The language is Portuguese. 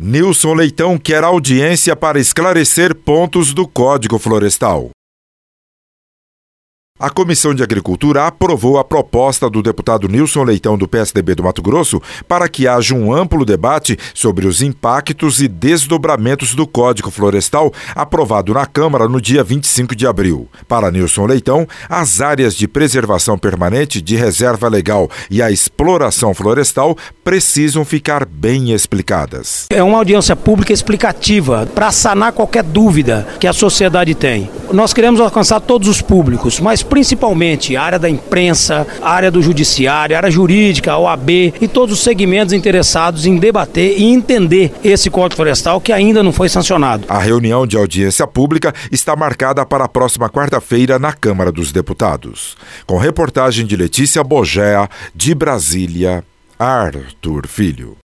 Nilson Leitão quer audiência para esclarecer pontos do Código Florestal. A Comissão de Agricultura aprovou a proposta do deputado Nilson Leitão, do PSDB do Mato Grosso, para que haja um amplo debate sobre os impactos e desdobramentos do Código Florestal, aprovado na Câmara no dia 25 de abril. Para Nilson Leitão, as áreas de preservação permanente, de reserva legal e a exploração florestal precisam ficar bem explicadas. É uma audiência pública explicativa para sanar qualquer dúvida que a sociedade tem. Nós queremos alcançar todos os públicos, mas principalmente a área da imprensa, a área do judiciário, a área jurídica, a OAB e todos os segmentos interessados em debater e entender esse Código Florestal que ainda não foi sancionado. A reunião de audiência pública está marcada para a próxima quarta-feira na Câmara dos Deputados. Com reportagem de Letícia Bogea, de Brasília, Arthur Filho.